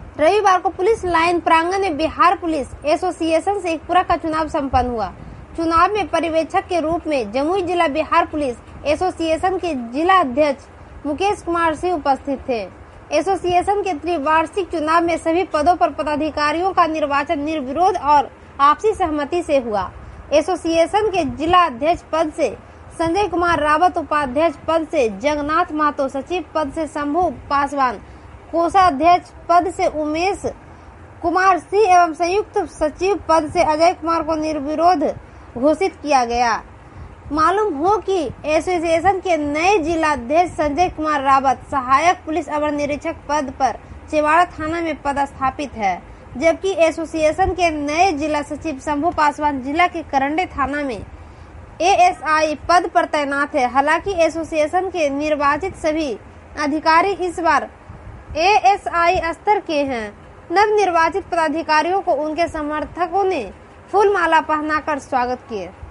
रविवार को police line प्रांगण में बिहार पुलिस एसोसिएशन से शेखपुरा का चुनाव संपन्न हुआ। चुनाव में पर्यवेक्षक के रूप में जमुई जिला बिहार पुलिस एसोसिएशन के जिला अध्यक्ष मुकेश कुमार सिंह उपस्थित थे। एसोसिएशन के त्रिवार्षिक चुनाव में सभी पदों पर पदाधिकारियों का निर्वाचन निर्विरोध और आपसी सहमति से हुआ। एसोसिएशन के जिला अध्यक्ष पद से संजय कुमार रावत, उपाध्यक्ष पद से जगन्नाथ महतो, सचिव पद से शंभू पासवान, कोषाध्यक्ष पद से उमेश कुमार सिंह एवं संयुक्त सचिव पद से अजय कुमार को निर्विरोध घोषित किया गया। मालूम हो कि एसोसिएशन के नए जिलाध्यक्ष संजय कुमार रावत सहायक पुलिस अवर निरीक्षक पद पर चेवाड़ा थाना में पदस्थापित है, जबकि एसोसिएशन के नए जिला सचिव शंभू पासवान जिला के करंडे थाना में एएसआई पद पर तैनात है। हालांकि एसोसिएशन के निर्वाचित सभी अधिकारी इस बार एएसआई स्तर के हैं। नव निर्वाचित पदाधिकारियों को उनके समर्थकों ने फूल माला पहनाकर स्वागत किए।